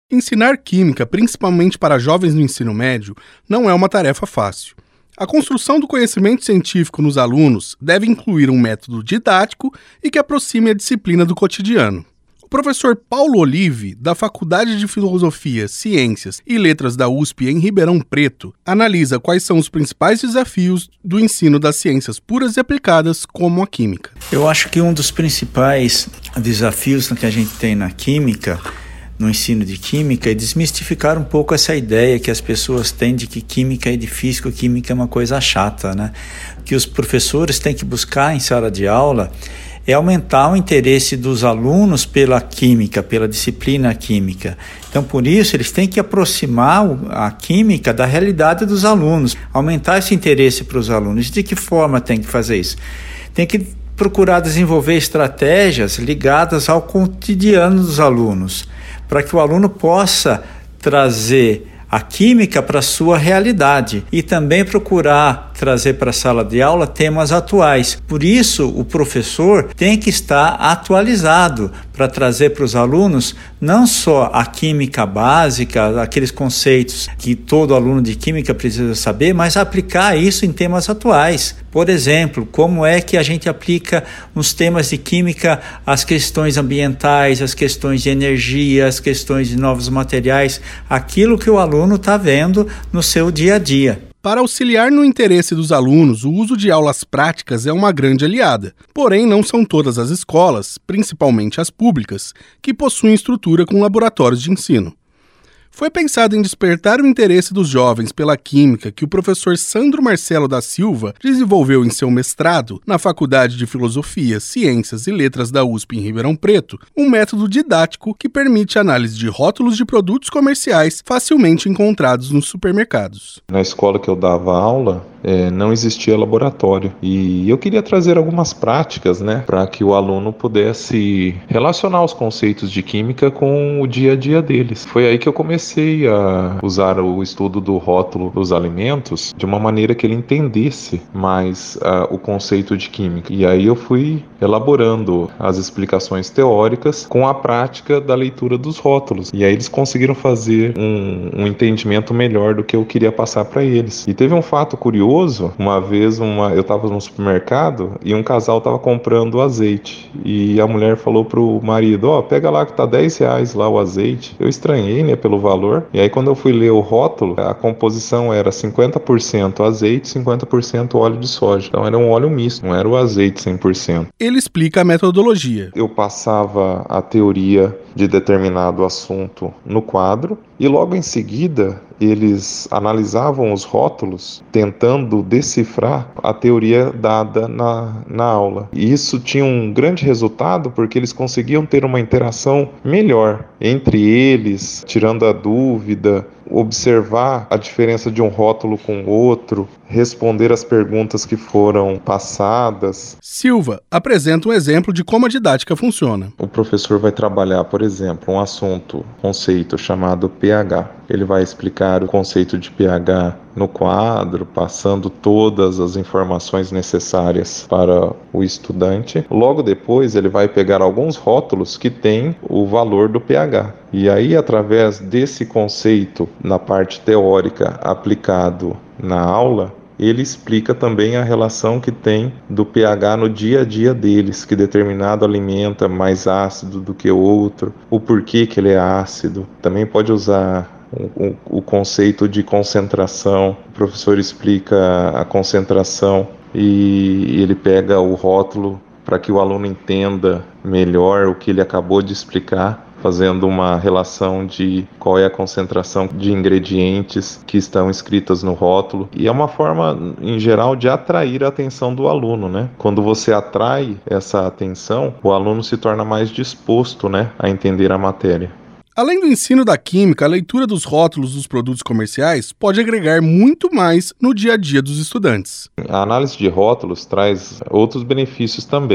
Ensinar química, principalmente para jovens no ensino médio, não é uma tarefa fácil. A construção do conhecimento científico nos alunos deve incluir um método didático e que aproxime a disciplina do cotidiano. O professor Paulo Olive, da Faculdade de Filosofia, Ciências e Letras da USP em Ribeirão Preto, analisa quais são os principais desafios do ensino das ciências puras e aplicadas, como a química. Eu acho que um dos principais desafios que a gente tem na química, no ensino de química, é desmistificar um pouco essa ideia que as pessoas têm de que química é difícil, que química é uma coisa chata, né? Que os professores têm que buscar em sala de aula é aumentar o interesse dos alunos pela química, pela disciplina química. Então, por isso, eles têm que aproximar a química da realidade dos alunos, aumentar esse interesse para os alunos. De que forma tem que fazer isso? Tem que procurar desenvolver estratégias ligadas ao cotidiano dos alunos, para que o aluno possa trazer a química para a sua realidade e também procurar trazer para a sala de aula temas atuais. Por isso, o professor tem que estar atualizado para trazer para os alunos não só a química básica, aqueles conceitos que todo aluno de química precisa saber, mas aplicar isso em temas atuais. Por exemplo, como é que a gente aplica nos temas de química as questões ambientais, as questões de energia, as questões de novos materiais, aquilo que o aluno está vendo no seu dia a dia. Para auxiliar no interesse dos alunos, o uso de aulas práticas é uma grande aliada. Porém, não são todas as escolas, principalmente as públicas, que possuem estrutura com laboratórios de ensino. Foi pensado em despertar o interesse dos jovens pela química que o professor Sandro Marcelo da Silva desenvolveu em seu mestrado na Faculdade de Filosofia, Ciências e Letras da USP em Ribeirão Preto, um método didático que permite análise de rótulos de produtos comerciais facilmente encontrados nos supermercados. Na escola que eu dava aula, não existia laboratório e eu queria trazer algumas práticas, para que o aluno pudesse relacionar os conceitos de química com o dia a dia deles. Foi aí que eu comecei a usar o estudo do rótulo dos alimentos de uma maneira que ele entendesse mais o conceito de química. E aí eu fui elaborando as explicações teóricas com a prática da leitura dos rótulos. E aí eles conseguiram fazer um entendimento melhor do que eu queria passar para eles. E teve um fato curioso. Uma vez eu estava no supermercado e um casal estava comprando azeite e a mulher falou pro marido, pega lá que tá R$10 lá o azeite. Eu estranhei, pelo valor, e aí quando eu fui ler o rótulo, a composição era 50% azeite, 50% óleo de soja. Então era um óleo misto, não era o azeite 100%. Ele explica a metodologia. Eu passava a teoria de determinado assunto no quadro e logo em seguida eles analisavam os rótulos tentando decifrar a teoria dada na aula. E isso tinha um grande resultado porque eles conseguiam ter uma interação melhor entre eles, tirando a dúvida, observar a diferença de um rótulo com o outro, responder as perguntas que foram passadas. Silva apresenta um exemplo de como a didática funciona. O professor vai trabalhar, por exemplo, um conceito chamado pH. Ele vai explicar o conceito de pH no quadro, passando todas as informações necessárias para o estudante. Logo depois, ele vai pegar alguns rótulos que têm o valor do pH. E aí, através desse conceito, na parte teórica aplicado na aula, ele explica também a relação que tem do pH no dia a dia deles, que determinado alimento é mais ácido do que o outro, o porquê que ele é ácido. Também pode usar o conceito de concentração. O professor explica a concentração e ele pega o rótulo para que o aluno entenda melhor o que ele acabou de explicar, fazendo uma relação de qual é a concentração de ingredientes que estão escritas no rótulo. E é uma forma, em geral, de atrair a atenção do aluno, Quando você atrai essa atenção, o aluno se torna mais disposto, a entender a matéria. Além do ensino da química, a leitura dos rótulos dos produtos comerciais pode agregar muito mais no dia a dia dos estudantes. A análise de rótulos traz outros benefícios também.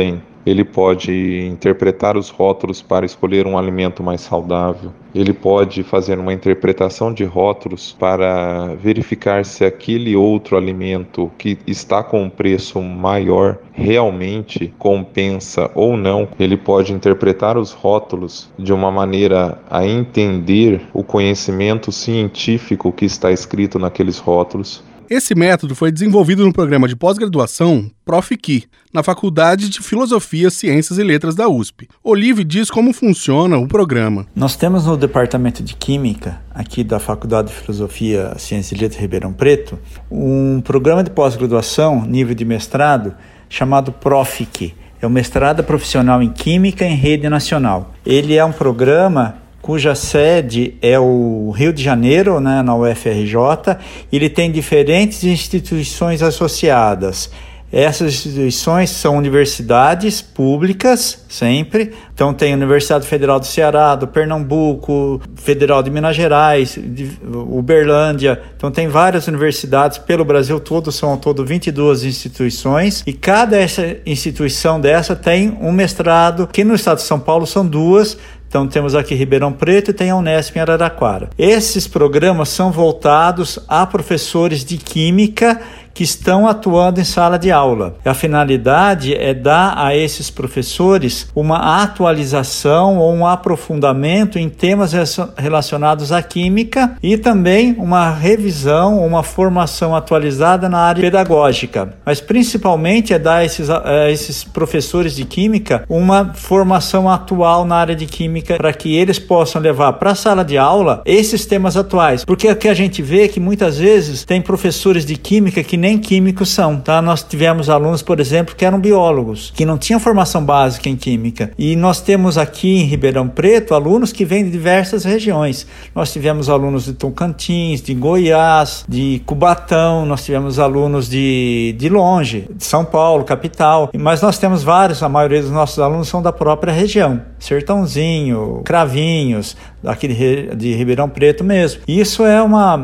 ele pode interpretar os rótulos para escolher um alimento mais saudável, ele pode fazer uma interpretação de rótulos para verificar se aquele outro alimento que está com um preço maior realmente compensa ou não. Ele pode interpretar os rótulos de uma maneira a entender o conhecimento científico que está escrito naqueles rótulos. Esse método foi desenvolvido no programa de pós-graduação Profiqui, na Faculdade de Filosofia, Ciências e Letras da USP. Olive diz como funciona o programa. Nós temos no Departamento de Química, aqui da Faculdade de Filosofia, Ciências e Letras Ribeirão Preto, um programa de pós-graduação, nível de mestrado, chamado Profiqui. É o mestrado profissional em Química em rede nacional. Ele é um programa cuja sede é o Rio de Janeiro, né, na UFRJ. Ele tem diferentes instituições associadas. Essas instituições são universidades públicas, sempre. Então tem a Universidade Federal do Ceará, do Pernambuco, Federal de Minas Gerais, de Uberlândia. Então tem várias universidades pelo Brasil todo, são ao todo 22 instituições. E cada essa instituição dessa tem um mestrado, que no estado de São Paulo são duas. Então temos aqui Ribeirão Preto e tem a Unesp em Araraquara. Esses programas são voltados a professores de Química que estão atuando em sala de aula. A finalidade é dar a esses professores uma atualização ou um aprofundamento em temas relacionados à Química e também uma revisão, uma formação atualizada na área pedagógica. Mas principalmente é dar a esses professores de Química uma formação atual na área de Química para que eles possam levar para a sala de aula esses temas atuais. Porque o que a gente vê é que muitas vezes tem professores de Química que nem químicos são, tá? Nós tivemos alunos, por exemplo, que eram biólogos, que não tinham formação básica em Química. E nós temos aqui em Ribeirão Preto alunos que vêm de diversas regiões. Nós tivemos alunos de Tocantins, de Goiás, de Cubatão, nós tivemos alunos de longe, de São Paulo, capital. Mas nós temos vários, a maioria dos nossos alunos são da própria região. Sertãozinho, Cravinhos, aqui de Ribeirão Preto mesmo. Isso é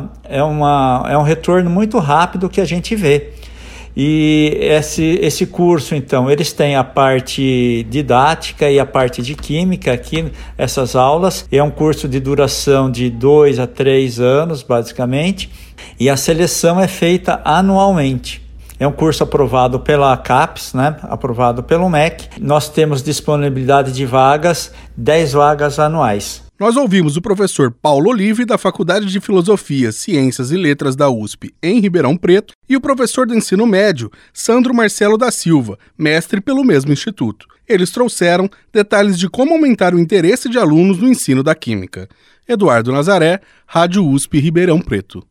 um retorno muito rápido que a gente vê. E esse curso, então, eles têm a parte didática e a parte de Química aqui, essas aulas. É um curso de duração de 2 a 3 anos, basicamente, e a seleção é feita anualmente. É um curso aprovado pela CAPES, né? Aprovado pelo MEC. Nós temos disponibilidade de vagas, 10 vagas anuais. Nós ouvimos o professor Paulo Olive, da Faculdade de Filosofia, Ciências e Letras da USP, em Ribeirão Preto, e o professor do ensino médio, Sandro Marcelo da Silva, mestre pelo mesmo instituto. Eles trouxeram detalhes de como aumentar o interesse de alunos no ensino da Química. Eduardo Nazaré, Rádio USP Ribeirão Preto.